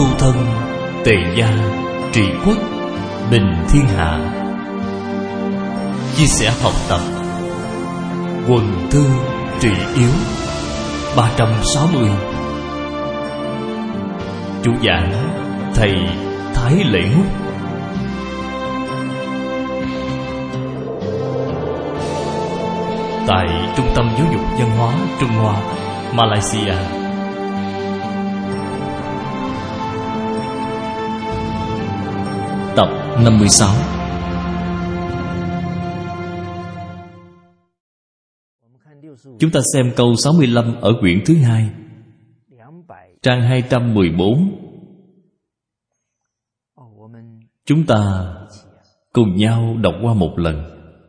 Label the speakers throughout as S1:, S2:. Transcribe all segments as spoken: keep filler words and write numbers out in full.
S1: tu thân, tề gia, trị quốc, bình thiên hạ. Chia sẻ học tập, quần thư trị yếu. Ba trăm sáu mươi. Chủ giảng thầy Thái Lễ Húc. Tại Trung tâm Giáo dục Văn hóa Trung Hoa, Malaysia. Tập năm mươi sáu. Chúng ta xem câu sáu mươi lăm ở quyển thứ hai, trang hai trăm mười bốn. Chúng ta cùng nhau đọc qua một lần.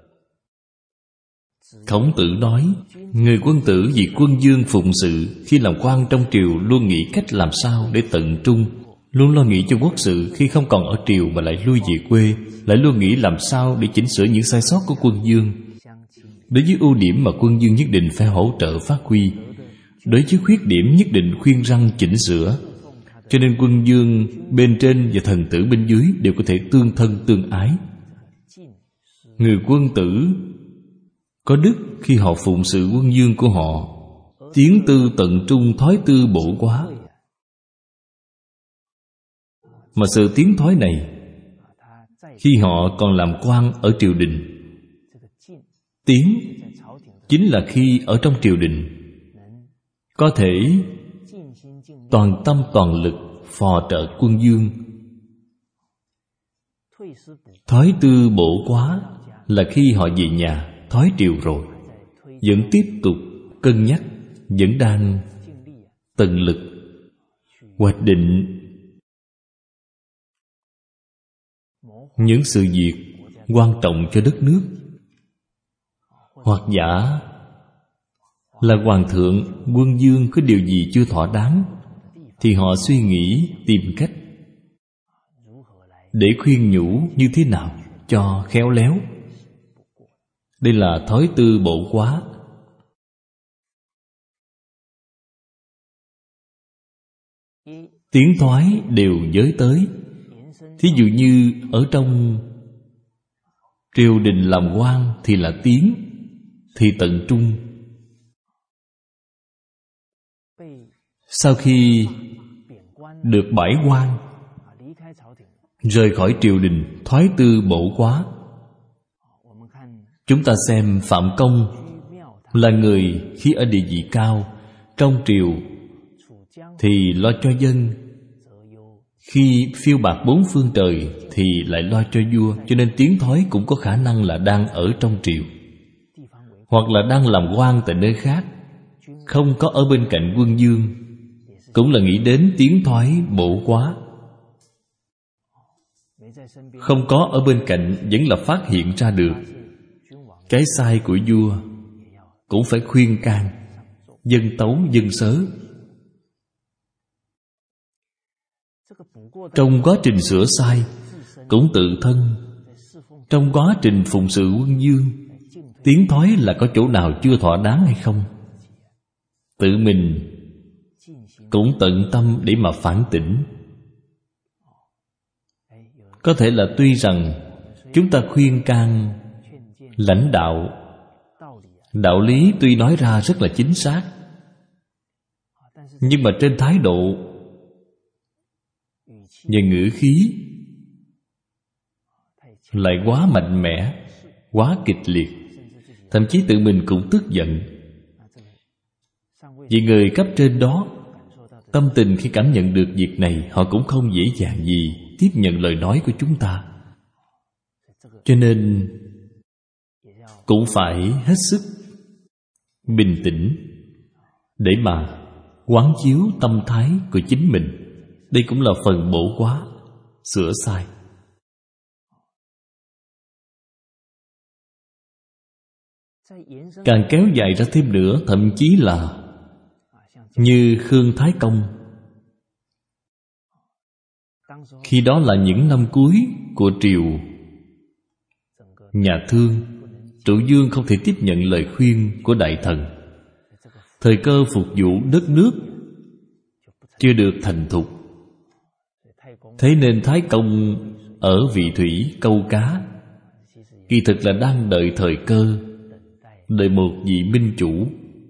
S1: Khổng Tử nói, người quân tử vì quân vương phụng sự, khi làm quan trong triều luôn nghĩ cách làm sao để tận trung, luôn lo nghĩ cho quốc sự. Khi không còn ở triều mà lại lui về quê, lại luôn nghĩ làm sao để chỉnh sửa những sai sót của quân vương. Đối với ưu điểm mà quân vương nhất định phải hỗ trợ phát huy, đối với khuyết điểm nhất định khuyên răn chỉnh sửa. Cho nên quân vương bên trên và thần tử bên dưới đều có thể tương thân tương ái. Người quân tử có đức khi họ phụng sự quân vương của họ, tiến tư tận trung, thói tư bổ quá. Mà sự tiến thoái này, khi họ còn làm quan ở triều đình, tiến chính là khi ở trong triều đình có thể toàn tâm toàn lực phò trợ quân vương. Thói tư bổ quá là khi họ về nhà thoái triều rồi, vẫn tiếp tục cân nhắc, vẫn đang tận lực hoạch định những sự việc quan trọng cho đất nước. Hoặc giả là hoàng thượng, quân vương có điều gì chưa thỏa đáng, thì họ suy nghĩ tìm cách để khuyên nhủ như thế nào cho khéo léo. Đây là thói tư bổ quá. Tiến thoái đều giới tới. Thí dụ như ở trong triều đình làm quan thì là tiến, thì tận trung. Sau khi được bãi quan, rời khỏi triều đình, thoái tư bổ quá. Chúng ta xem Phạm Công là người khi ở địa vị cao trong triều thì lo cho dân, khi phiêu bạt bốn phương trời thì lại lo cho vua. Cho nên tiến thoái cũng có khả năng là đang ở trong triều, hoặc là đang làm quan tại nơi khác, không có ở bên cạnh quân vương, cũng là nghĩ đến tiến thoái bổ quá. Không có ở bên cạnh vẫn là phát hiện ra được cái sai của vua, cũng phải khuyên can, dân tấu dân sớ. Trong quá trình sửa sai cũng tự thân, trong quá trình phụng sự quân vương, tiến thoái là có chỗ nào chưa thỏa đáng hay không, tự mình cũng tận tâm để mà phản tỉnh. Có thể là tuy rằng chúng ta khuyên can lãnh đạo, đạo lý tuy nói ra rất là chính xác, nhưng mà trên thái độ và ngữ khí lại quá mạnh mẽ, quá kịch liệt, thậm chí tự mình cũng tức giận. Vì người cấp trên đó, tâm tình khi cảm nhận được việc này, họ cũng không dễ dàng gì tiếp nhận lời nói của chúng ta. Cho nên cũng phải hết sức bình tĩnh để mà quán chiếu tâm thái của chính mình. Đây cũng là phần bổ quá, sửa sai. Càng kéo dài ra thêm nữa, thậm chí là như Khương Thái Công, khi đó là những năm cuối của triều nhà Thương, Trụ vương không thể tiếp nhận lời khuyên của đại thần. Thời cơ phục vụ đất nước chưa được thành thục, Thế nên Thái Công ở vị thủy câu cá, kỳ thực là đang đợi thời cơ, đợi một vị minh chủ.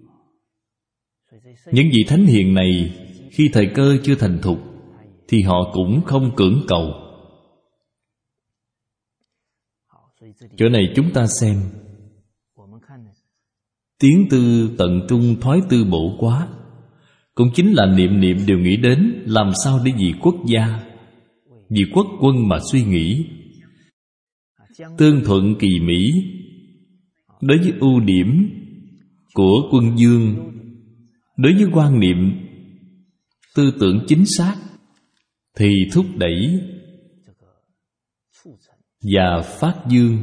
S1: Những vị thánh hiền này khi thời cơ chưa thành thục thì họ cũng không cưỡng cầu. Chỗ này chúng ta xem, tiến tư tận trung, thoái tư bổ quá, cũng chính là niệm niệm đều nghĩ đến làm sao để vì quốc gia, vì quốc quân mà suy nghĩ. Tương thuận kỳ mỹ, đối với ưu điểm của quân vương, đối với quan niệm tư tưởng chính xác thì thúc đẩy và phát dương.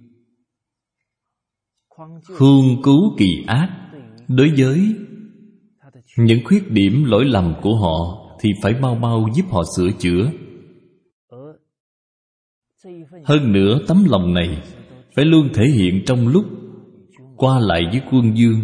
S1: Khuôn cứu kỳ ác, đối với những khuyết điểm lỗi lầm của họ thì phải mau mau giúp họ sửa chữa. Hơn nữa tấm lòng này phải luôn thể hiện trong lúc qua lại với quân vương,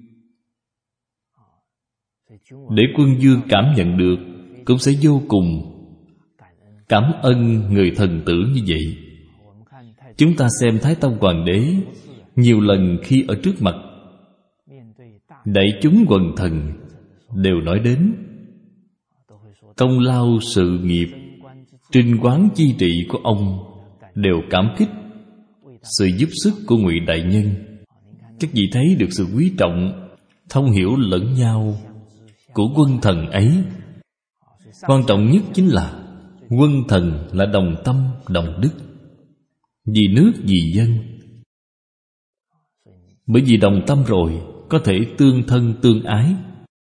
S1: để quân vương cảm nhận được, cũng sẽ vô cùng cảm ơn người thần tử như vậy. Chúng ta xem Thái Tông Hoàng đế nhiều lần khi ở trước mặt đại chúng quần thần đều nói đến công lao sự nghiệp, trinh quán chi trị của ông, đều cảm kích sự giúp sức của Ngụy đại nhân. Các vị thấy được sự quý trọng, thông hiểu lẫn nhau của quân thần ấy. Quan trọng nhất chính là quân thần là đồng tâm đồng đức, vì nước vì dân. Bởi vì đồng tâm rồi có thể tương thân tương ái.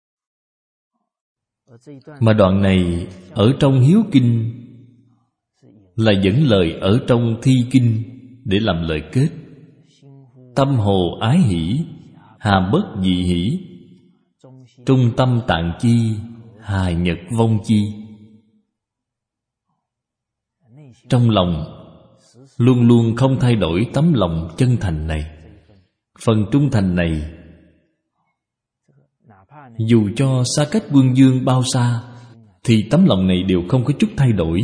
S1: Mà đoạn này ở trong Hiếu Kinh là dẫn lời ở trong Thi Kinh để làm lời kết. Tâm hồ ái hỷ, hà bất dị hỷ, trung tâm tạng chi, hà nhật vong chi. Trong lòng luôn luôn không thay đổi tấm lòng chân thành này, phần trung thành này. Dù cho xa cách quân vương bao xa thì tấm lòng này đều không có chút thay đổi.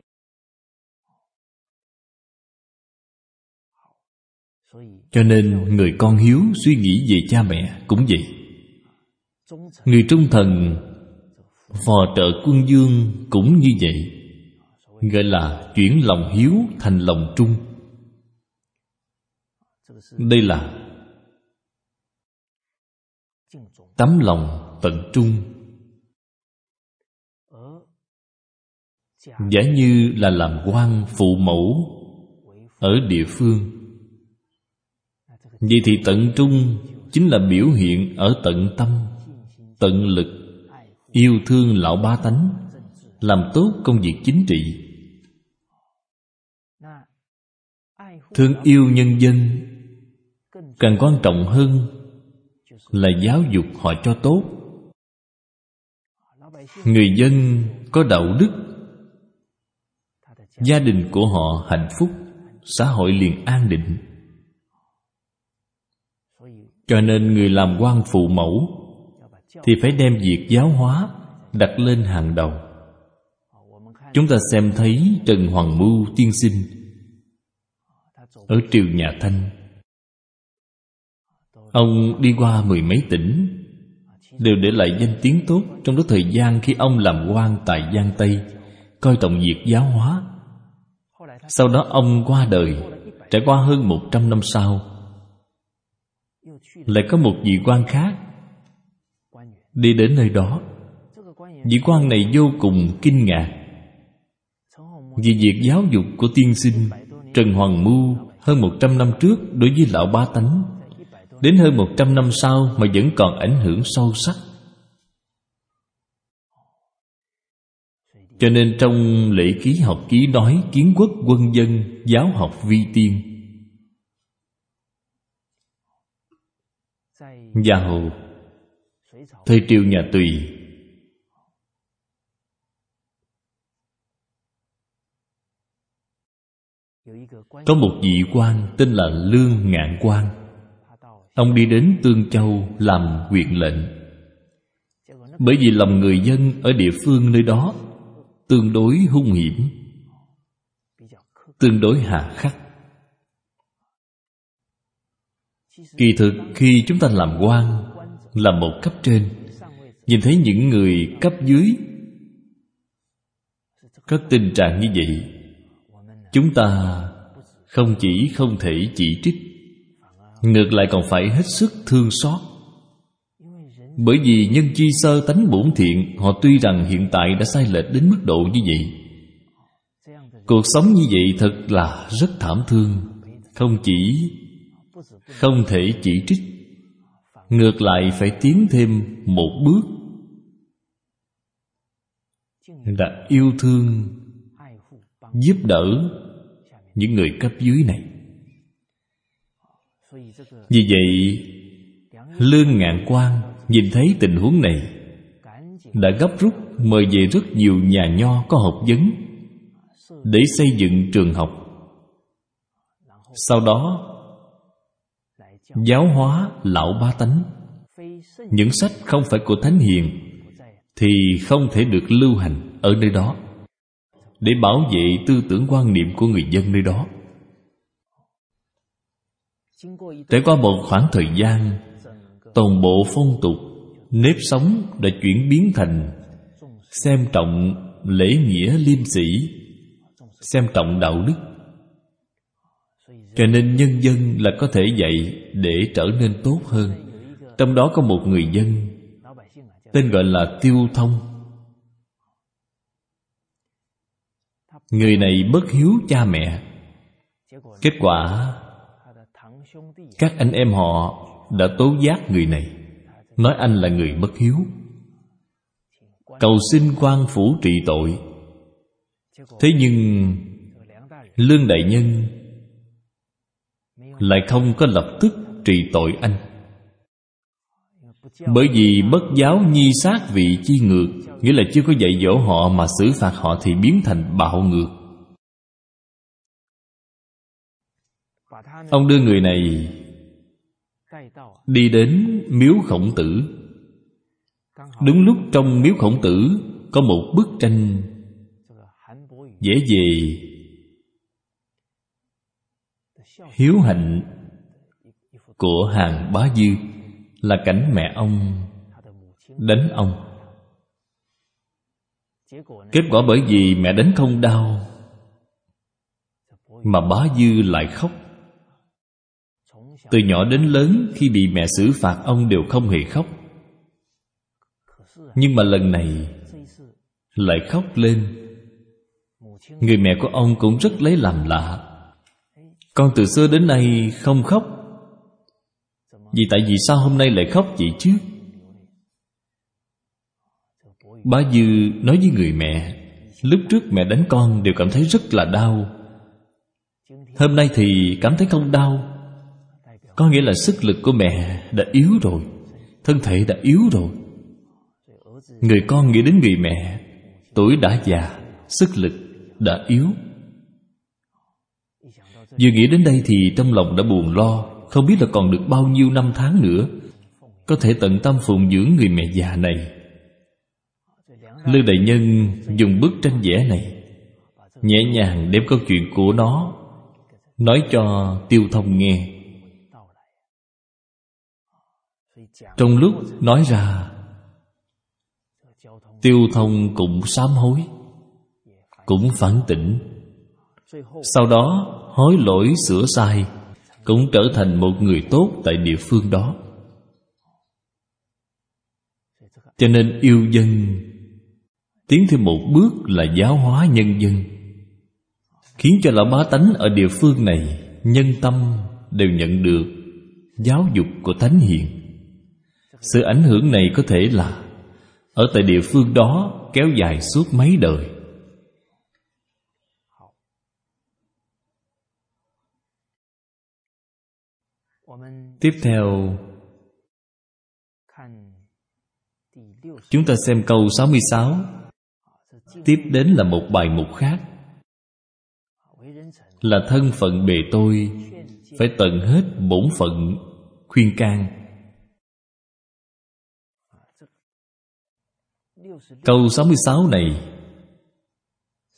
S1: Cho nên người con hiếu suy nghĩ về cha mẹ cũng vậy. Người trung thần phò trợ quân vương cũng như vậy, gọi là chuyển lòng hiếu thành lòng trung. Đây là tấm lòng tận trung. Giả như là làm quan phụ mẫu ở địa phương, vậy thì tận trung chính là biểu hiện ở tận tâm, tận lực, yêu thương lão bá tánh, làm tốt công việc chính trị. Thương yêu nhân dân càng quan trọng hơn là giáo dục họ cho tốt. Người dân có đạo đức, gia đình của họ hạnh phúc, xã hội liền an định. Cho nên người làm quan phụ mẫu thì phải đem việc giáo hóa đặt lên hàng đầu. Chúng ta xem thấy Trần Hoàng Mưu tiên sinh ở triều nhà Thanh. Ông đi qua mười mấy tỉnh, đều để lại danh tiếng tốt trong đó thời gian khi ông làm quan tại Giang Tây, coi trọng việc giáo hóa. Sau đó ông qua đời, trải qua hơn một trăm năm sau, lại có một vị quan khác đi đến nơi đó. Vị quan này vô cùng kinh ngạc vì việc giáo dục của tiên sinh Trần Hoàng Mưu hơn một trăm năm trước đối với lão bá tánh, đến hơn một trăm năm sau mà vẫn còn ảnh hưởng sâu sắc. Cho nên trong Lễ Ký Học Ký nói kiến quốc quân dân, giáo học vi tiên. Và hồ thời triều nhà Tùy, có một vị quan tên là Lương Ngạn Quan. Ông đi đến Tương Châu làm huyện lệnh. Bởi vì lòng người dân ở địa phương nơi đó tương đối hung hiểm, tương đối hà khắc. Kỳ thực khi chúng ta làm quan, làm một cấp trên, nhìn thấy những người cấp dưới có tình trạng như vậy, chúng ta không chỉ không thể chỉ trích, ngược lại còn phải hết sức thương xót. Bởi vì nhân chi sơ tánh bổn thiện, họ tuy rằng hiện tại đã sai lệch đến mức độ như vậy. Cuộc sống như vậy thật là rất thảm thương. Không chỉ không thể chỉ trích, ngược lại phải tiến thêm một bước, là yêu thương, giúp đỡ những người cấp dưới này. Vì vậy, Lương Ngạn Quan nhìn thấy tình huống này, đã gấp rút mời về rất nhiều nhà nho có học vấn để xây dựng trường học. Sau đó giáo hóa lão bá tánh. Những sách không phải của thánh hiền thì không thể được lưu hành ở nơi đó, để bảo vệ tư tưởng quan niệm của người dân nơi đó. Trải qua một khoảng thời gian, toàn bộ phong tục, nếp sống đã chuyển biến thành xem trọng lễ nghĩa liêm sĩ, xem trọng đạo đức. Cho nên nhân dân là có thể dạy để trở nên tốt hơn. Trong đó có một người dân tên gọi là Tiêu Thông. Người này bất hiếu cha mẹ. Kết quả các anh em họ đã tố giác người này, nói anh là người bất hiếu, cầu xin quan phủ trị tội. Thế nhưng Lương đại nhân lại không có lập tức trị tội anh. Bởi vì bất giáo nhi sát vị chi ngược, nghĩa là chưa có dạy dỗ họ mà xử phạt họ thì biến thành bạo ngược. Ông đưa người này đi đến miếu Khổng Tử. Đúng lúc trong miếu Khổng Tử có một bức tranh vẽ về hiếu hạnh của Hàn Bá Dư, là cảnh mẹ ông đánh ông. Kết quả bởi vì mẹ đánh không đau mà Bá Dư lại khóc. Từ nhỏ đến lớn, khi bị mẹ xử phạt, ông đều không hề khóc. Nhưng mà lần này lại khóc lên. Người mẹ của ông cũng rất lấy làm lạ. Con từ xưa đến nay không khóc, vì tại vì sao hôm nay lại khóc vậy chứ? Bá Dư nói với người mẹ, lúc trước mẹ đánh con đều cảm thấy rất là đau, hôm nay thì cảm thấy không đau. Có nghĩa là sức lực của mẹ đã yếu rồi, thân thể đã yếu rồi. Người con nghĩ đến người mẹ, tuổi đã già, sức lực đã yếu. Vừa nghĩ đến đây thì trong lòng đã buồn lo, không biết là còn được bao nhiêu năm tháng nữa có thể tận tâm phụng dưỡng người mẹ già này. Lương đại nhân dùng bức tranh vẽ này nhẹ nhàng đem câu chuyện của nó nói cho Tiêu Thông nghe. Trong lúc nói ra, Tiêu Thông cũng sám hối, cũng phản tỉnh. Sau đó hối lỗi sửa sai, cũng trở thành một người tốt tại địa phương đó. Cho nên yêu dân tiến thêm một bước là giáo hóa nhân dân, khiến cho lão bá tánh ở địa phương này nhân tâm đều nhận được giáo dục của thánh hiền. Sự ảnh hưởng này có thể là ở tại địa phương đó kéo dài suốt mấy đời. Tiếp theo, chúng ta xem câu sáu mươi sáu. Tiếp đến là một bài mục khác, là thân phận bề tôi phải tận hết bổn phận khuyên can. Câu sáu mươi sáu này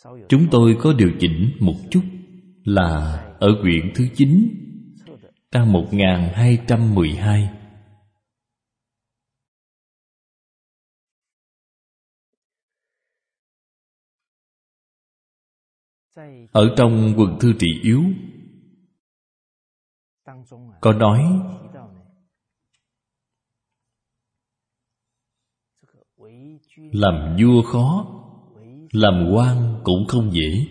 S1: chúng tôi có điều chỉnh một chút, là ở quyển thứ chín, trang một nghìn hai trăm mười hai. Ở trong quần thư trị yếu có nói làm vua khó, làm quan cũng không dễ.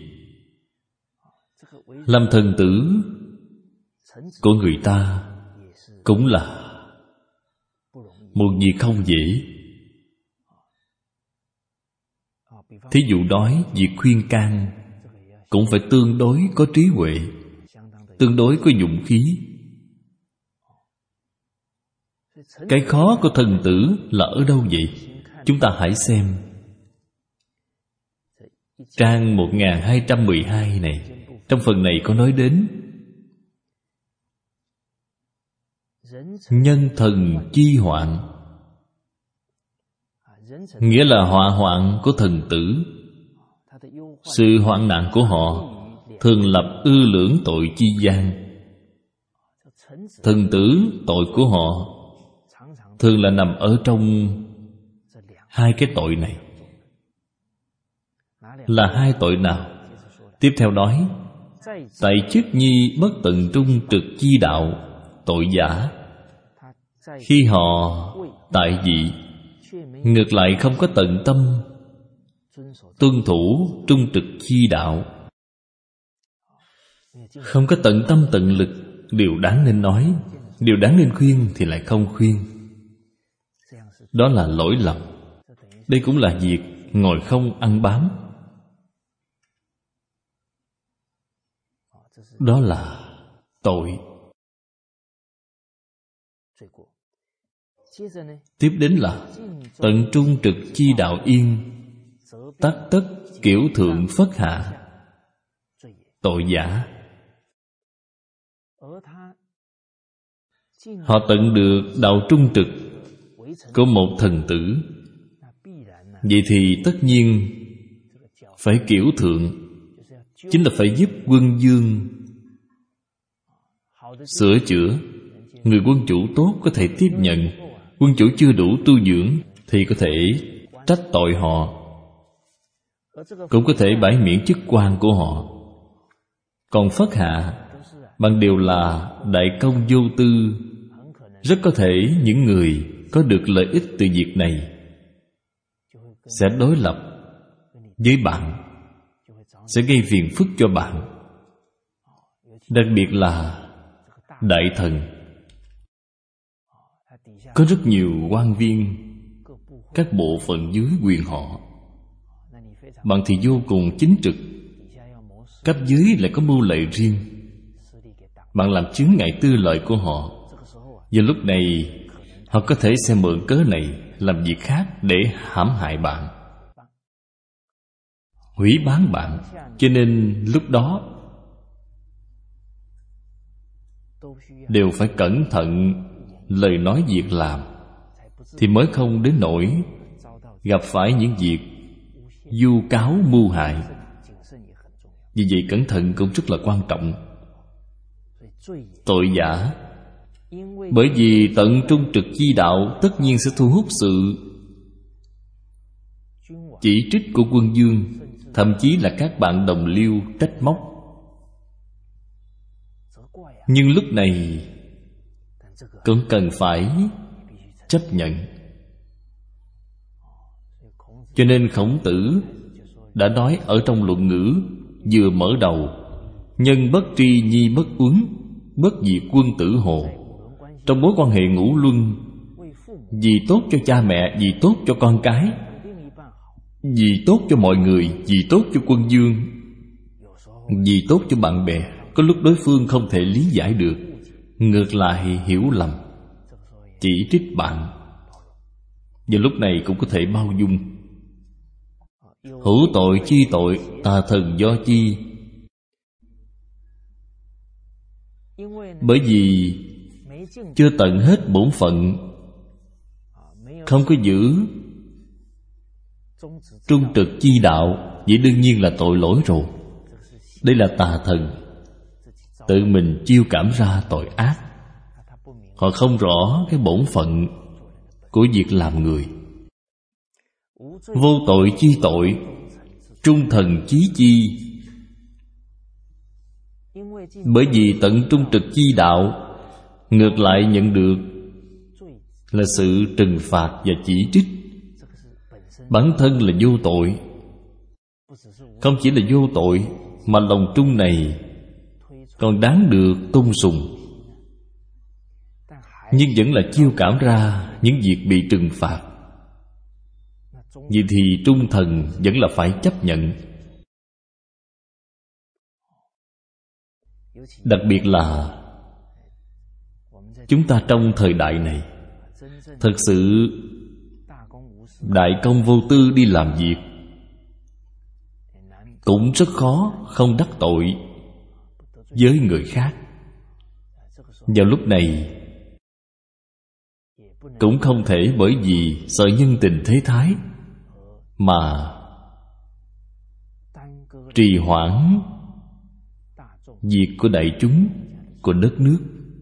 S1: Làm thần tử của người ta cũng là một việc không dễ. Thí dụ nói việc khuyên can cũng phải tương đối có trí huệ, tương đối có dũng khí. Cái khó của thần tử là ở đâu vậy? Chúng ta hãy xem trang một nghìn hai trăm mười hai này. Trong phần này có nói đến nhân thần chi hoạn, nghĩa là họa hoạn của thần tử. Sự hoạn nạn của họ thường lập ư lưỡng tội chi gian. Thần tử tội của họ thường là nằm ở trong hai cái tội này. Là hai tội nào? Tiếp theo nói tại chức nhi bất tận trung trực chi đạo, tội giả. Khi họ tại vị, ngược lại không có tận tâm tuân thủ trung trực chi đạo, không có tận tâm tận lực. Điều đáng nên nói, điều đáng nên khuyên thì lại không khuyên. Đó là lỗi lầm. Đây cũng là việc ngồi không ăn bám. Đó là tội. Tiếp đến là tận trung trực chi đạo yên, tắc tất kiểu thượng phất hạ, tội giả. Họ tận được đạo trung trực của một thần tử, vậy thì tất nhiên phải kiểu thượng, chính là phải giúp quân vương sửa chữa. Người quân chủ tốt có thể tiếp nhận, quân chủ chưa đủ tu dưỡng thì có thể trách tội họ, cũng có thể bãi miễn chức quan của họ. Còn phất hạ bằng điều là đại công vô tư, rất có thể những người có được lợi ích từ việc này sẽ đối lập với bạn, sẽ gây phiền phức cho bạn. Đặc biệt là đại thần, có rất nhiều quan viên, các bộ phận dưới quyền họ. Bạn thì vô cùng chính trực, cấp dưới lại có mưu lệ riêng. Bạn làm chướng ngại tư lợi của họ. Giờ lúc này họ có thể sẽ mượn cớ này làm việc khác để hãm hại bạn, hủy bán bạn. Cho nên lúc đó đều phải cẩn thận lời nói việc làm, thì mới không đến nỗi gặp phải những việc vu cáo mưu hại. Vì vậy cẩn thận cũng rất là quan trọng. Tội giả, bởi vì tận trung trực chi đạo tất nhiên sẽ thu hút sự chỉ trích của quân vương, thậm chí là các bạn đồng liêu trách móc. Nhưng lúc này cũng cần phải chấp nhận. Cho nên Khổng Tử đã nói ở trong Luận Ngữ vừa mở đầu: nhân bất tri nhi bất uấn, bất diệt quân tử hồ. Trong mối quan hệ ngũ luân, vì tốt cho cha mẹ, vì tốt cho con cái, vì tốt cho mọi người, vì tốt cho quân vương, vì tốt cho bạn bè, có lúc đối phương không thể lý giải được, ngược lại hiểu lầm, chỉ trích bạn. Và lúc này cũng có thể bao dung. Hữu tội chi tội, tà thần do chi. Bởi vì chưa tận hết bổn phận, không có giữ trung trực chi đạo, vậy đương nhiên là tội lỗi rồi. Đây là tà thần tự mình chiêu cảm ra tội ác. Họ không rõ cái bổn phận của việc làm người. Vô tội chi tội, trung thần chí chi. Bởi vì tận trung trực chi đạo, ngược lại nhận được là sự trừng phạt và chỉ trích. Bản thân là vô tội. Không chỉ là vô tội, mà lòng trung này còn đáng được tôn sùng, nhưng vẫn là chiêu cảm ra những việc bị trừng phạt. Vậy thì trung thần vẫn là phải chấp nhận. Đặc biệt là chúng ta trong thời đại này, thật sự đại công vô tư đi làm việc cũng rất khó không đắc tội với người khác. Vào lúc này cũng không thể bởi vì sợ nhân tình thế thái mà trì hoãn việc của đại chúng, của đất nước.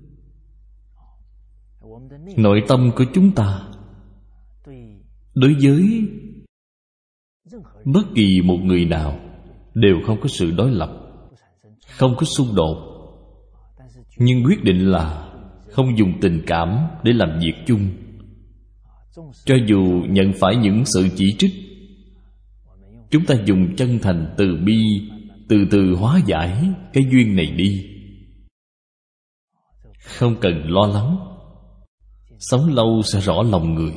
S1: Nội tâm của chúng ta đối với bất kỳ một người nào đều không có sự đối lập, không có xung đột, nhưng quyết định là không dùng tình cảm để làm việc chung. Cho dù nhận phải những sự chỉ trích, chúng ta dùng chân thành từ bi từ từ hóa giải cái duyên này đi. Không cần lo lắng, sống lâu sẽ rõ lòng người.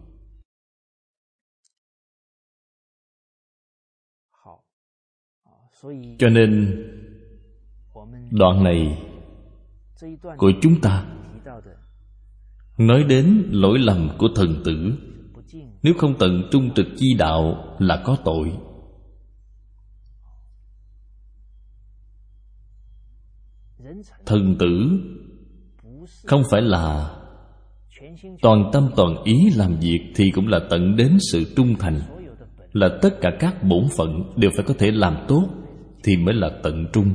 S1: Cho nên đoạn này của chúng ta nói đến lỗi lầm của thần tử. Nếu không tận trung trực chi đạo là có tội. Thần tử không phải là toàn tâm toàn ý làm việc, thì cũng là tận đến sự trung thành, là tất cả các bổn phận đều phải có thể làm tốt thì mới là tận trung.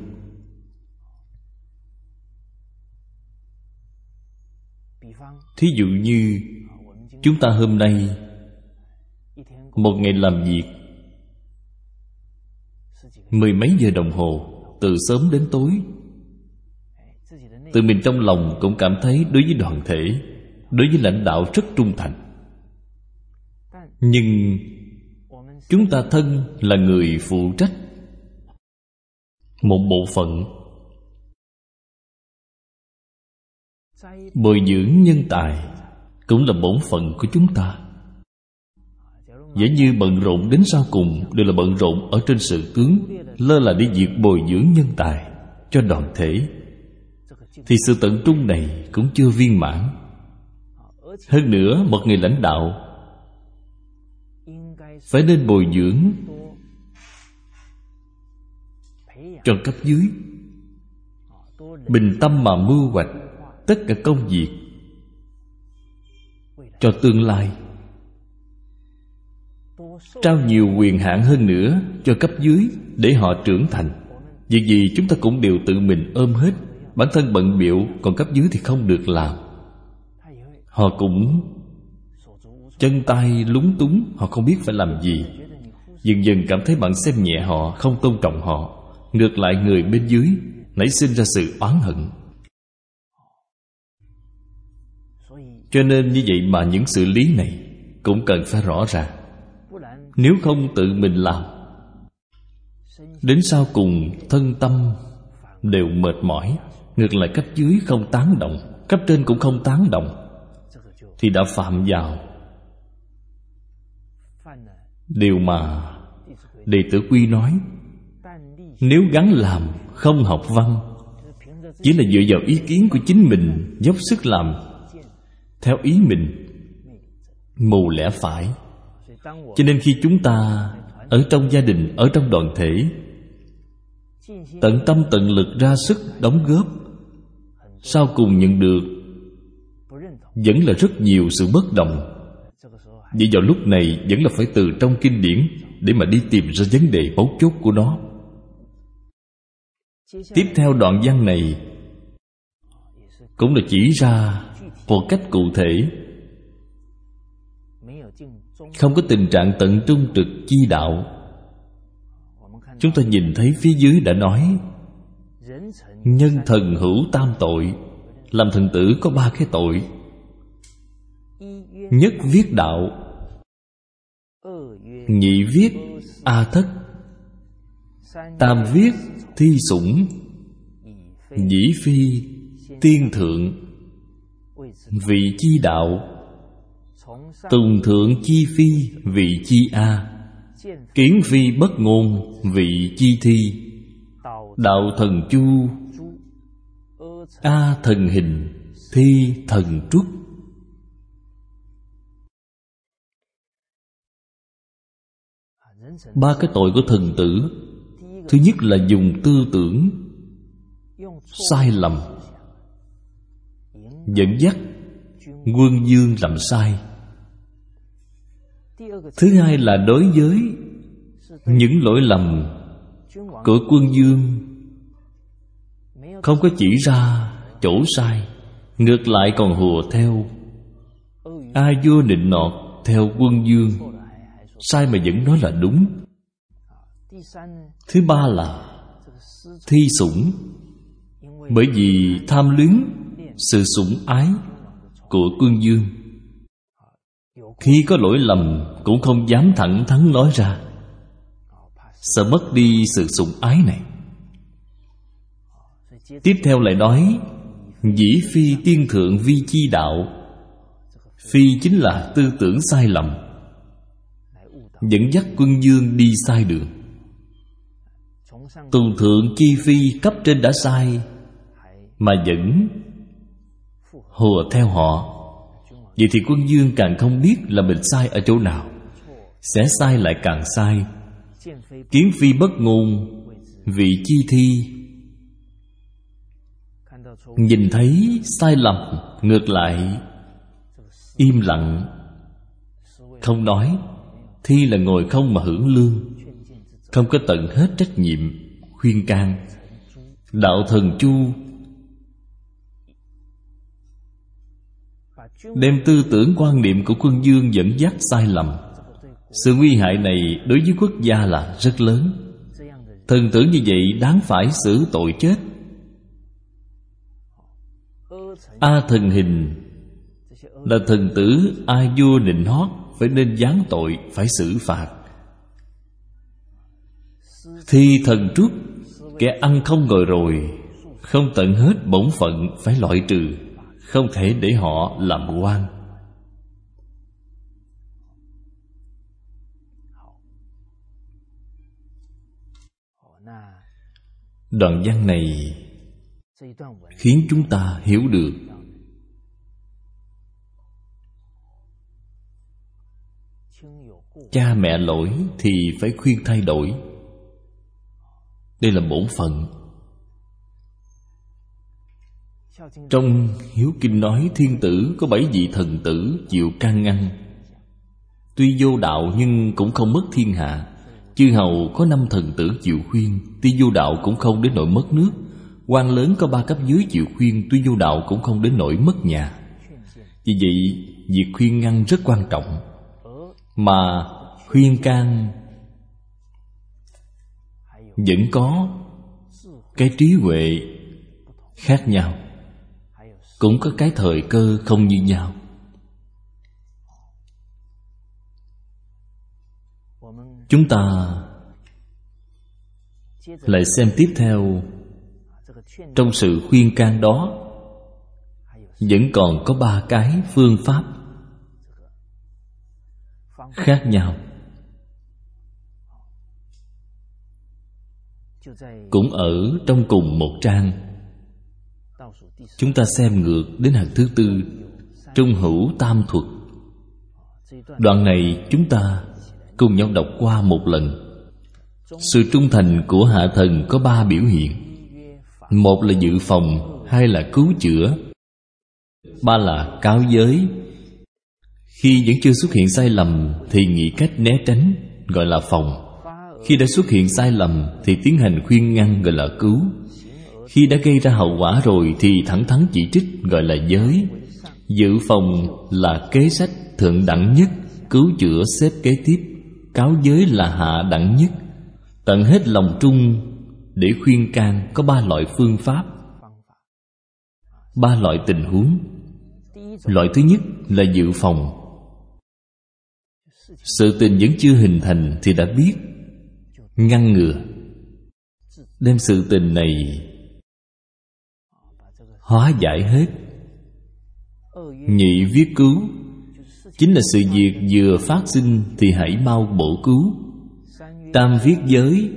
S1: Thí dụ như chúng ta hôm nay một ngày làm việc mười mấy giờ đồng hồ, từ sớm đến tối, tự mình trong lòng cũng cảm thấy đối với đoàn thể, đối với lãnh đạo rất trung thành. Nhưng chúng ta thân là người phụ trách một bộ phận bồi dưỡng nhân tài, cũng là bổn phận của chúng ta. Giả như bận rộn đến sau cùng đều là bận rộn ở trên sự tướng, lơ là đi việc bồi dưỡng nhân tài cho đoàn thể, thì sự tận trung này cũng chưa viên mãn. Hơn nữa, một người lãnh đạo phải nên bồi dưỡng cho cấp dưới, bình tâm mà mưu hoạch tất cả công việc cho tương lai, trao nhiều quyền hạn hơn nữa cho cấp dưới để họ trưởng thành. Việc gì chúng ta cũng đều tự mình ôm hết, bản thân bận bịu, còn cấp dưới thì không được làm. Họ cũng chân tay lúng túng, họ không biết phải làm gì. Dần dần cảm thấy bạn xem nhẹ họ, không tôn trọng họ. Ngược lại người bên dưới nảy sinh ra sự oán hận. Cho nên như vậy mà những xử lý này cũng cần phải rõ ràng. Nếu không tự mình làm, đến sau cùng thân tâm đều mệt mỏi, ngược lại cấp dưới không tán động, cấp trên cũng không tán động, thì đã phạm vào điều mà Đệ Tử Quy nói: nếu gắng làm không học văn, chỉ là dựa vào ý kiến của chính mình, dốc sức làm theo ý mình, mù lẽ phải. Cho nên khi chúng ta ở trong gia đình, ở trong đoàn thể, tận tâm tận lực ra sức đóng góp, sau cùng nhận được vẫn là rất nhiều sự bất đồng. Vậy vào lúc này vẫn là phải từ trong kinh điển để mà đi tìm ra vấn đề mấu chốt của nó. Tiếp theo đoạn văn này cũng là chỉ ra một cách cụ thể, không có tình trạng tận trung trực chi đạo. Chúng ta nhìn thấy phía dưới đã nói nhân thần hữu tam tội. Làm thần tử có ba cái tội: nhất viết đạo, nhị viết a thất, tam viết thi sủng, dĩ phi tiên thượng. Vị chi đạo, tùng thượng chi phi vị chi a, kiến phi bất ngôn vị chi thi. Đạo thần chu, a thần hình, thi thần trúc. Ba cái tội của thần tử, thứ nhất là dùng tư tưởng sai lầm dẫn dắt quân vương làm sai. Thứ hai là đối với những lỗi lầm của quân vương không có chỉ ra chỗ sai, ngược lại còn hùa theo, a vua nịnh nọt theo quân vương, sai mà vẫn nói là đúng. Thứ ba là thi sủng, bởi vì tham luyến sự sủng ái của quân vương, khi có lỗi lầm cũng không dám thẳng thắn nói ra, sợ mất đi sự sủng ái này. Tiếp theo lại nói dĩ phi tiên thượng vi chi đạo. Phi chính là tư tưởng sai lầm, dẫn dắt quân vương đi sai đường. Tùng thượng chi phi, cấp trên đã sai mà vẫn hùa theo họ. Vậy thì quân vương càng không biết là mình sai ở chỗ nào, sẽ sai lại càng sai. Kiến phi bất ngôn vị chi thi. Nhìn thấy sai lầm, ngược lại im lặng không nói. Thi là ngồi không mà hưởng lương, không có tận hết trách nhiệm khuyên can. Đạo thần chu, đem tư tưởng quan niệm của quân vương dẫn dắt sai lầm. Sự nguy hại này đối với quốc gia là rất lớn. Thần tử như vậy đáng phải xử tội chết. A thần hình là thần tử ai vua nịnh hót, phải nên giáng tội, phải xử phạt. Thi thần trúc, kẻ ăn không ngồi rồi, không tận hết bổn phận, phải loại trừ, không thể để họ làm quan. Đoạn văn này khiến chúng ta hiểu được cha mẹ lỗi thì phải khuyên thay đổi. Đây là bổn phận. Trong Hiếu Kinh nói thiên tử có bảy vị thần tử chịu can ngăn. Tuy vô đạo nhưng cũng không mất thiên hạ. Chư hầu có năm thần tử chịu khuyên, tuy vô đạo cũng không đến nỗi mất nước. Quan lớn có ba cấp dưới chịu khuyên, tuy vô đạo cũng không đến nỗi mất nhà. Vì vậy việc khuyên ngăn rất quan trọng. Mà khuyên can vẫn có cái trí huệ khác nhau, cũng có cái thời cơ không như nhau. Chúng ta lại xem tiếp theo. Trong sự khuyên can đó vẫn còn có ba cái phương pháp khác nhau, cũng ở trong cùng một trang. Chúng ta xem ngược đến hàng thứ tư, trung hữu tam thuật. Đoạn này chúng ta cùng nhau đọc qua một lần. Sự trung thành của hạ thần có ba biểu hiện. Một là dự phòng, hai là cứu chữa, ba là cáo giới. Khi vẫn chưa xuất hiện sai lầm thì nghĩ cách né tránh, gọi là phòng. Khi đã xuất hiện sai lầm thì tiến hành khuyên ngăn gọi là cứu. Khi đã gây ra hậu quả rồi thì thẳng thắn chỉ trích gọi là giới. Dự phòng là kế sách thượng đẳng nhất, cứu chữa xếp kế tiếp, cáo giới là hạ đẳng nhất. Tận hết lòng trung để khuyên can có ba loại phương pháp, ba loại tình huống. Loại thứ nhất là dự phòng. Sự tình vẫn chưa hình thành thì đã biết, ngăn ngừa, đem sự tình này hóa giải hết. Nhị viết cứu, chính là sự việc vừa phát sinh thì hãy mau bổ cứu. Tam viết giới,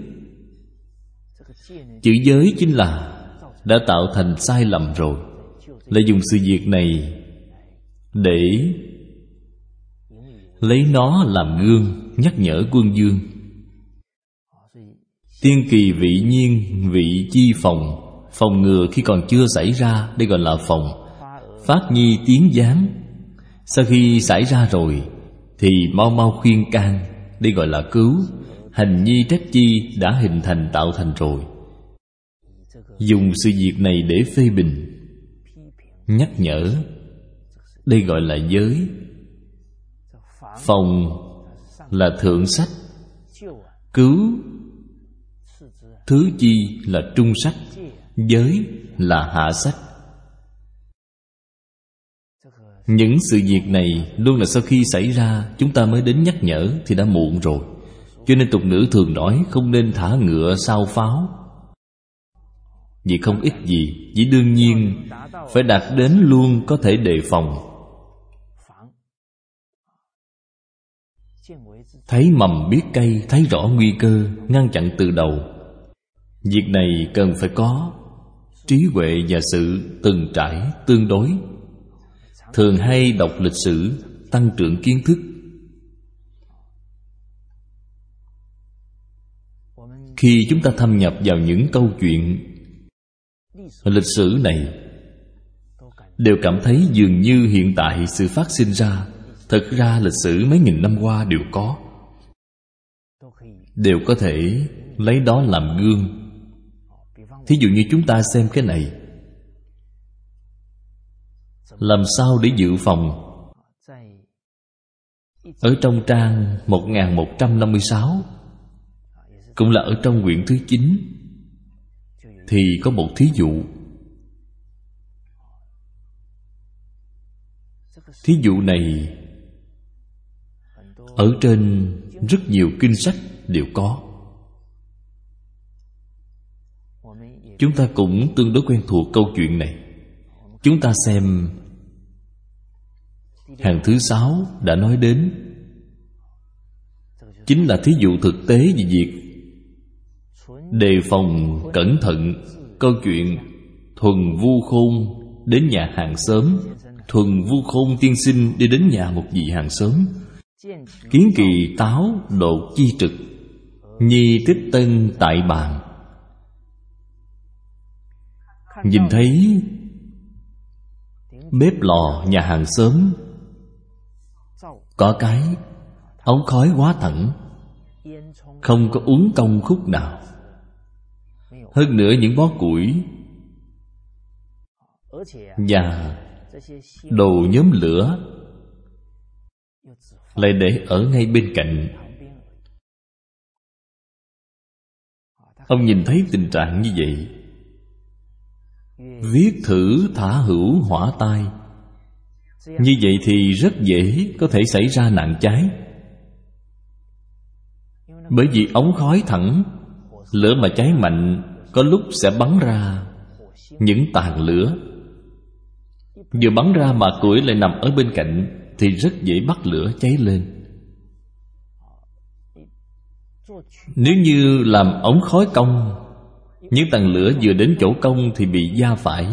S1: chữ giới chính là đã tạo thành sai lầm rồi, lại dùng sự việc này để lấy nó làm gương, nhắc nhở quân dương. Tiên kỳ vị nhiên, vị chi phòng. Phòng ngừa khi còn chưa xảy ra, đây gọi là phòng. Phát nhi tiến giám, sau khi xảy ra rồi thì mau mau khuyên can, đây gọi là cứu. Hành nhi trách chi, đã hình thành tạo thành rồi, dùng sự việc này để phê bình, nhắc nhở, đây gọi là giới. Phòng là thượng sách, cứu thứ chi là trung sách, giới là hạ sách. Những sự việc này luôn là sau khi xảy ra chúng ta mới đến nhắc nhở thì đã muộn rồi. Cho nên tục ngữ thường nói không nên thả ngựa sau pháo. Vì không ích gì, chỉ đương nhiên phải đạt đến luôn có thể đề phòng. Thấy mầm biết cây, thấy rõ nguy cơ, ngăn chặn từ đầu. Việc này cần phải có trí huệ và sự từng trải tương đối. Thường hay đọc lịch sử, tăng trưởng kiến thức. Khi chúng ta thâm nhập vào những câu chuyện lịch sử này, đều cảm thấy dường như hiện tại sự phát sinh ra, thật ra lịch sử mấy nghìn năm qua đều có, đều có thể lấy đó làm gương. Thí dụ như chúng ta xem cái này, làm sao để dự phòng? Ở trong trang một nghìn một trăm năm mươi sáu, cũng là ở trong quyển thứ chín, thì có một thí dụ. Thí dụ này ở trên rất nhiều kinh sách đều có. Chúng ta cũng tương đối quen thuộc câu chuyện này. Chúng ta xem hàng thứ sáu đã nói đến, chính là thí dụ thực tế về việc đề phòng cẩn thận. Câu chuyện Thuần Vu Khôn đến nhà hàng xóm. Thuần Vu Khôn tiên sinh đi đến nhà một vị hàng xóm. Kiến kỳ táo đột chi trực, nhi tích tân tại bàn. Nhìn thấy bếp lò nhà hàng xóm có cái ống khói quá thẳng, không có uốn cong khúc nào. Hơn nữa những bó củi và đồ nhóm lửa lại để ở ngay bên cạnh. Ông nhìn thấy tình trạng như vậy, viết thử thả hữu hỏa tai. Như vậy thì rất dễ có thể xảy ra nạn cháy. Bởi vì ống khói thẳng, lửa mà cháy mạnh, có lúc sẽ bắn ra những tàn lửa. Vừa bắn ra mà củi lại nằm ở bên cạnh thì rất dễ bắt lửa cháy lên. Nếu như làm ống khói cong, những tàn lửa vừa đến chỗ cong thì bị va phải.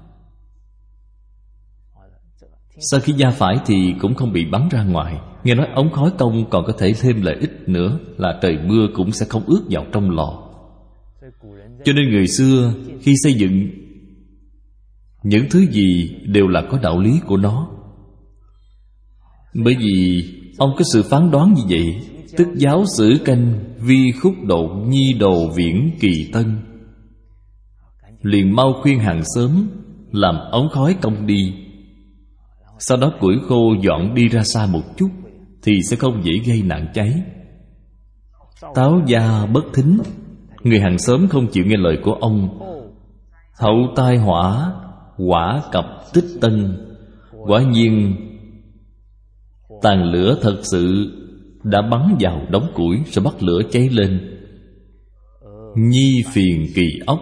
S1: Sau khi va phải thì cũng không bị bắn ra ngoài. Nghe nói ống khói cong còn có thể thêm lợi ích nữa là trời mưa cũng sẽ không ướt vào trong lò. Cho nên người xưa khi xây dựng những thứ gì đều là có đạo lý của nó. Bởi vì ông có sự phán đoán như vậy, Tức giáo sử canh vi khúc độn nhi đồ viễn kỳ tân. Liền mau khuyên hàng xóm làm ống khói công đi. Sau đó củi khô dọn đi ra xa một chút, thì sẽ không dễ gây nạn cháy. Táo gia bất thính, người hàng xóm không chịu nghe lời của ông. Hậu tai hỏa, quả cập tích tân. Quả nhiên tàn lửa thật sự đã bắn vào đống củi, rồi bắt lửa cháy lên. Nhi phiền kỳ ốc,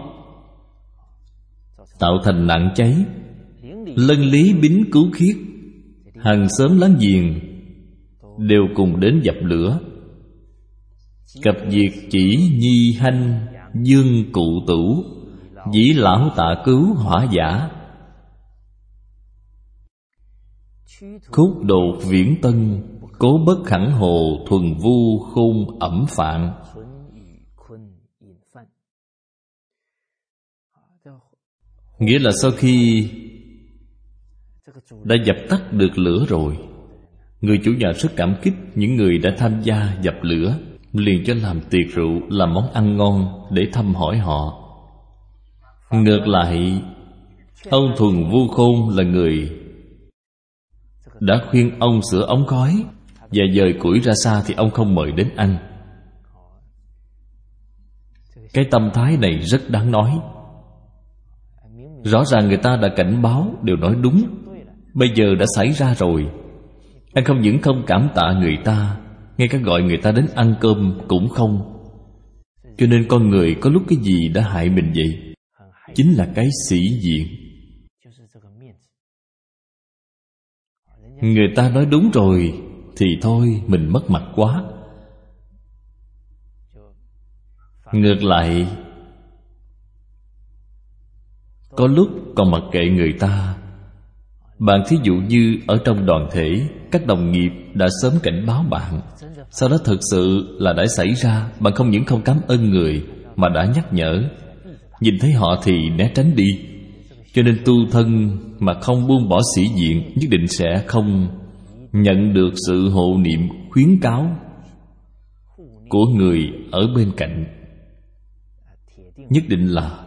S1: tạo thành nạn cháy. Lân lý bính cứu khiết, hàng xóm láng giềng đều cùng đến dập lửa. Cập diệt chỉ nhi hanh, dương cụ tủ. Dĩ lão tạ cứu hỏa giả. Khúc đột viễn tân, cố bất khẳng hồ thuần vu khôn ẩm phạn. Nghĩa là sau khi đã dập tắt được lửa rồi, người chủ nhà rất cảm kích những người đã tham gia dập lửa, liền cho làm tiệc rượu, làm món ăn ngon để thăm hỏi họ. Ngược lại, ông thuần vu khôn là người đã khuyên ông sửa ống khói và dời củi ra xa, thì ông không mời đến ăn. Cái tâm thái này rất đáng nói. Rõ ràng người ta đã cảnh báo, đều nói đúng. Bây giờ đã xảy ra rồi, anh không những không cảm tạ người ta, ngay cả gọi người ta đến ăn cơm cũng không. Cho nên con người có lúc cái gì đã hại mình vậy? Chính là cái sĩ diện. Người ta nói đúng rồi thì thôi, mình mất mặt quá. Ngược lại, có lúc còn mặc kệ người ta. Bạn thí dụ như ở trong đoàn thể, các đồng nghiệp đã sớm cảnh báo bạn, sau đó thực sự là đã xảy ra, bạn không những không cảm ơn người mà đã nhắc nhở. Nhìn thấy họ thì né tránh đi. Cho nên tu thân mà không buông bỏ sĩ diện, nhất định sẽ không nhận được sự hộ niệm khuyến cáo của người ở bên cạnh. Nhất định là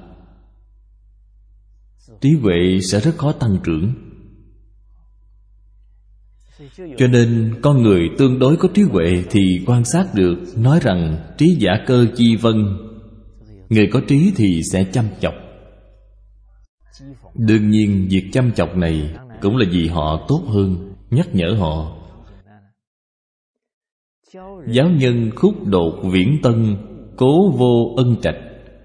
S1: trí huệ sẽ rất khó tăng trưởng. Cho nên con người tương đối có trí huệ thì quan sát được, nói rằng trí giả cơ chi vân. Người có trí thì sẽ chăm chọc. Đương nhiên việc chăm chọc này cũng là vì họ tốt hơn, nhắc nhở họ. Giáo nhân khúc đột viễn tân, cố vô ân trạch.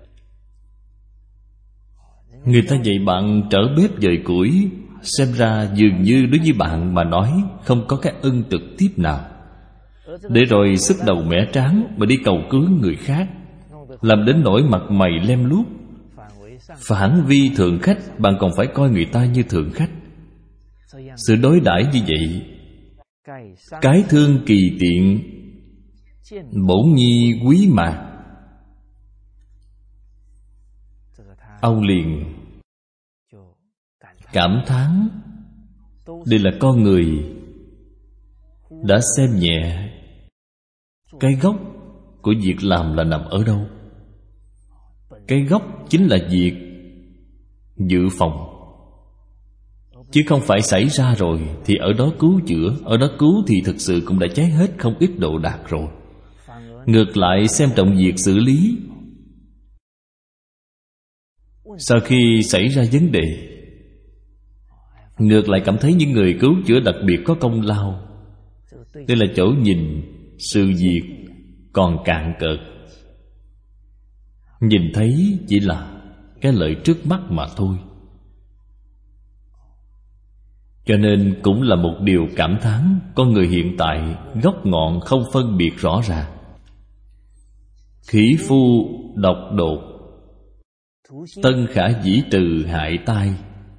S1: Người ta dạy bạn trở bếp dời củi, xem ra dường như đối với bạn mà nói không có cái ân trực tiếp nào. Để rồi sức đầu mẻ trán mà đi cầu cứu người khác, làm đến nỗi mặt mày lem luốc. Phản vi thượng khách, bạn còn phải coi người ta như thượng khách. Sự đối đãi như vậy, cái thương kỳ tiện, bổn nhi quý mạc. Ông liền cảm thán, đây là con người đã xem nhẹ cái gốc của việc làm là nằm ở đâu. Cái gốc chính là việc dự phòng, chứ không phải xảy ra rồi thì ở đó cứu chữa. Ở đó cứu thì thực sự cũng đã cháy hết không ít đồ đạc rồi. Ngược lại xem trọng việc xử lý. Sau khi xảy ra vấn đề, ngược lại cảm thấy những người cứu chữa đặc biệt có công lao. Đây là chỗ nhìn sự việc còn cạn cợt, nhìn thấy chỉ là cái lợi trước mắt mà thôi. Cho nên cũng là một điều cảm thán, con người hiện tại gốc ngọn không phân biệt rõ ràng. Khỉ phu độc đột, tân khả dĩ trừ hại tai.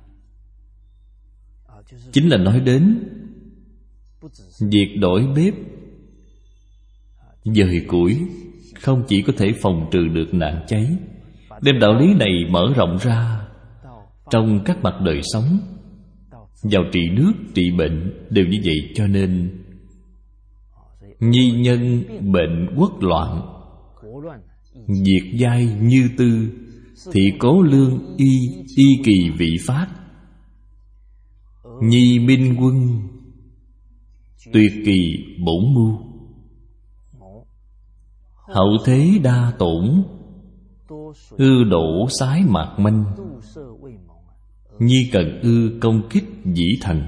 S1: Chính là nói đến việc đổi bếp dời củi không chỉ có thể phòng trừ được nạn cháy. Đem đạo lý này mở rộng ra trong các mặt đời sống, vào trị nước, trị bệnh đều như vậy. Cho nên Nhi nhân bệnh quốc loạn, diệt giai như tư, thị cố lương y, y kỳ vị phát. Nhi minh quân, tuyệt kỳ bổn mưu. Hậu thế đa tổn, ư đổ sái mạc manh. Nhi cần ư công kích dĩ thần,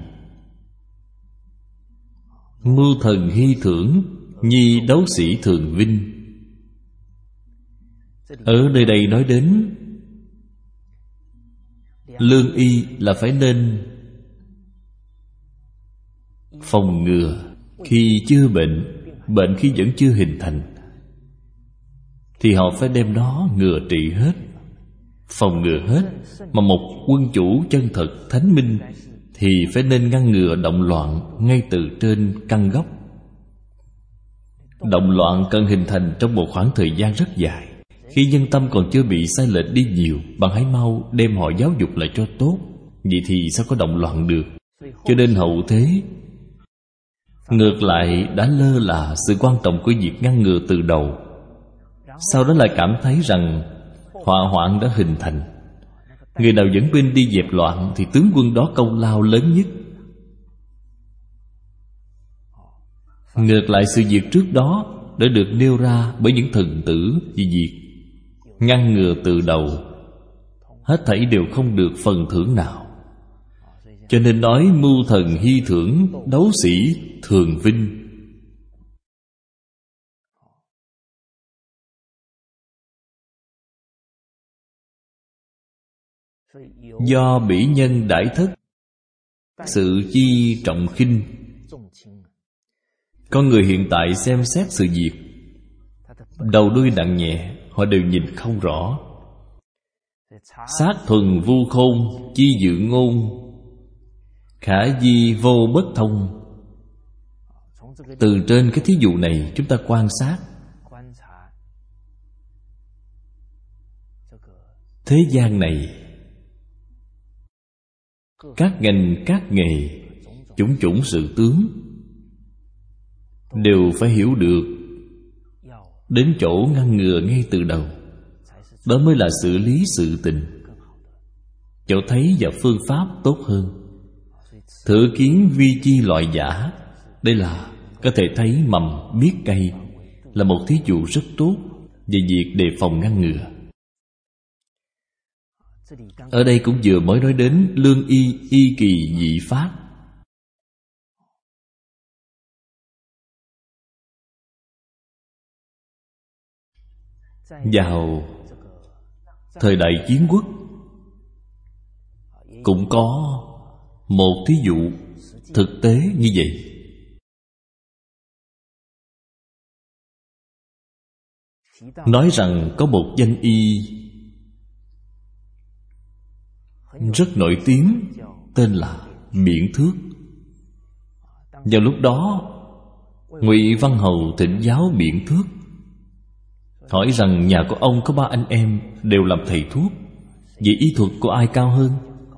S1: mưu thần hy thưởng. Nhi đấu sĩ thường vinh. Ở nơi đây nói đến lương y là phải nên phòng ngừa khi chưa bệnh. Bệnh khi vẫn chưa hình thành thì họ phải đem nó ngừa trị hết, phòng ngừa hết. Mà một quân chủ chân thật thánh minh thì phải nên ngăn ngừa động loạn ngay từ trên căn gốc. Động loạn cần hình thành trong một khoảng thời gian rất dài. Khi nhân tâm còn chưa bị sai lệch đi nhiều, bạn hãy mau đem họ giáo dục lại cho tốt. Vậy thì sao có động loạn được? Cho nên hậu thế ngược lại đã lơ là sự quan trọng của việc ngăn ngừa từ đầu. Sau đó lại cảm thấy rằng họa hoạn đã hình thành. Người nào dẫn binh đi dẹp loạn thì tướng quân đó công lao lớn nhất. Ngược lại sự việc trước đó đã được nêu ra bởi những thần tử vì việc ngăn ngừa từ đầu, hết thảy đều không được phần thưởng nào. Cho nên nói mưu thần hy thưởng, đấu sĩ thường vinh. Do bỉ nhân đại thất, sự chi trọng khinh. Con người hiện tại xem xét sự việc, đầu đuôi nặng nhẹ, họ đều nhìn không rõ. Sát thuần vu khôn, chi dự ngôn, khả di vô bất thông. Từ trên cái thí dụ này chúng ta quan sát thế gian này, các ngành các nghề, chủng chủng sự tướng đều phải hiểu được. Đến chỗ ngăn ngừa ngay từ đầu, đó mới là xử lý sự tình, chỗ thấy và phương pháp tốt hơn. Thử kiến vi chi loại giả, đây là có thể thấy mầm biết cây, là một thí dụ rất tốt về việc đề phòng ngăn ngừa. Ở đây cũng vừa mới nói đến lương y, y kỳ dị phát. Vào thời đại chiến quốc cũng có một thí dụ thực tế như vậy. Nói rằng có một danh y rất nổi tiếng, tên là Biện Thước. Vào lúc đó Ngụy Văn Hầu thỉnh giáo Biện Thước, hỏi rằng nhà của ông có ba anh em đều làm thầy thuốc, vậy y thuật của ai cao hơn?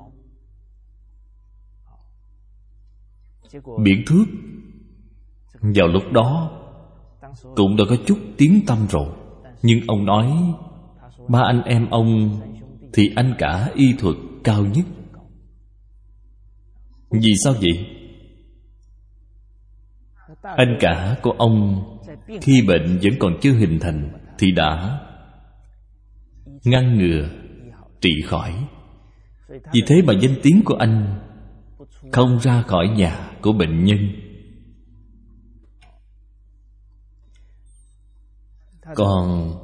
S1: Biện Thước vào lúc đó cũng đã có chút tiếng tăm rồi, nhưng ông nói ba anh em ông thì anh cả y thuật cao nhất. Vì sao vậy? Anh cả của ông khi bệnh vẫn còn chưa hình thành thì đã ngăn ngừa, trị khỏi. Vì thế mà danh tiếng của anh không ra khỏi nhà của bệnh nhân. Còn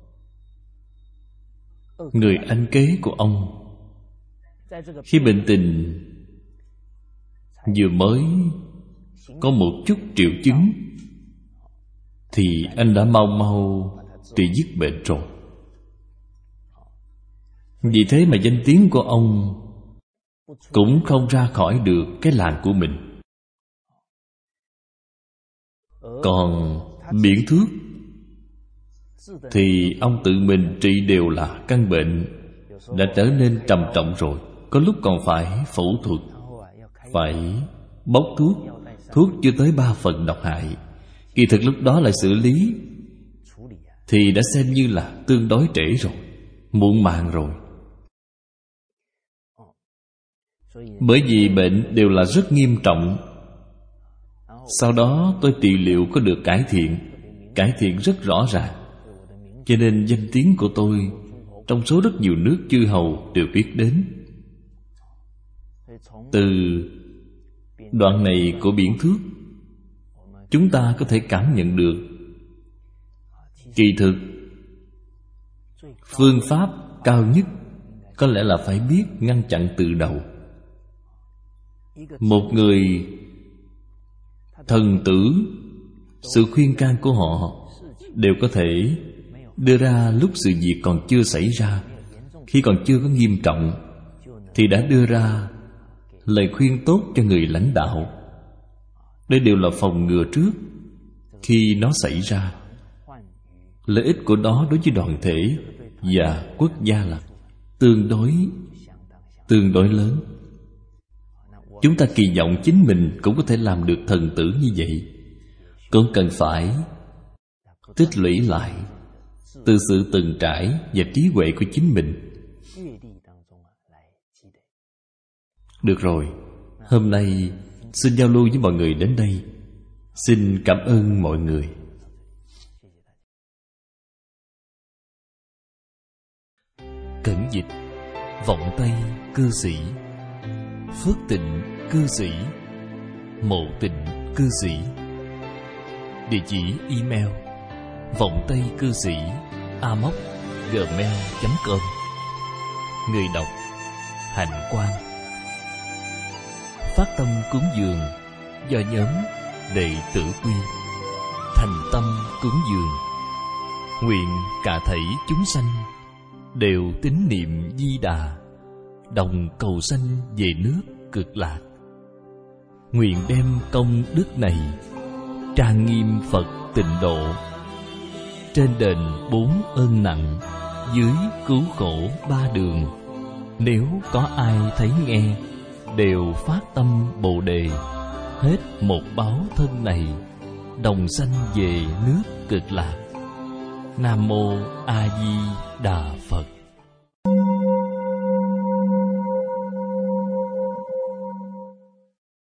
S1: người anh kế của ông, khi bệnh tình vừa mới có một chút triệu chứng thì anh đã mau mau trị dứt bệnh rồi. Vì thế mà danh tiếng của ông cũng không ra khỏi được cái làng của mình. Còn Biện Thước thì ông tự mình trị đều là căn bệnh đã trở nên trầm trọng rồi, có lúc còn phải phẫu thuật, phải bốc thuốc, thuốc chưa tới ba phần độc hại. Kỳ thực lúc đó lại xử lý thì đã xem như là tương đối trễ rồi, muộn màng rồi. Bởi vì bệnh đều là rất nghiêm trọng. Sau đó tôi trị liệu có được cải thiện, cải thiện rất rõ ràng. Cho nên danh tiếng của tôi trong số rất nhiều nước chư hầu đều biết đến. Từ đoạn này của Biển Thước, chúng ta có thể cảm nhận được kỳ thực phương pháp cao nhất có lẽ là phải biết ngăn chặn từ đầu. Một người thần tử, sự khuyên can của họ đều có thể đưa ra lúc sự việc còn chưa xảy ra, khi còn chưa có nghiêm trọng, thì đã đưa ra lời khuyên tốt cho người lãnh đạo. Đây đều là phòng ngừa trước khi nó xảy ra. Lợi ích của nó đối với đoàn thể và quốc gia là tương đối tương đối lớn. Chúng ta kỳ vọng chính mình cũng có thể làm được thần tử như vậy, cũng cần phải tích lũy lại từ sự từng trải và trí huệ của chính mình. Được rồi, hôm nay xin giao lưu với mọi người đến đây. Xin cảm ơn mọi người. Cẩn dịch Vọng Tây cư sĩ, Phước Tịnh cư sĩ, Mộ Tịnh cư sĩ. Địa chỉ email vọng tây cư sĩ a m o c gmail chấm com. Người đọc Hạnh Quang. Phát tâm cúng dường do nhóm Đệ Tử Quy. Thành tâm cúng dường, nguyện cả thảy chúng sanh đều tín niệm Di Đà, đồng cầu sanh về nước Cực Lạc. Nguyện đem công đức này trang nghiêm Phật Tịnh Độ, trên đền bốn ơn nặng, dưới cứu khổ ba đường. Nếu có ai thấy nghe, đều phát tâm Bồ Đề, hết một báo thân này, đồng sanh về nước Cực Lạc. Nam Mô A Di Đà Phật.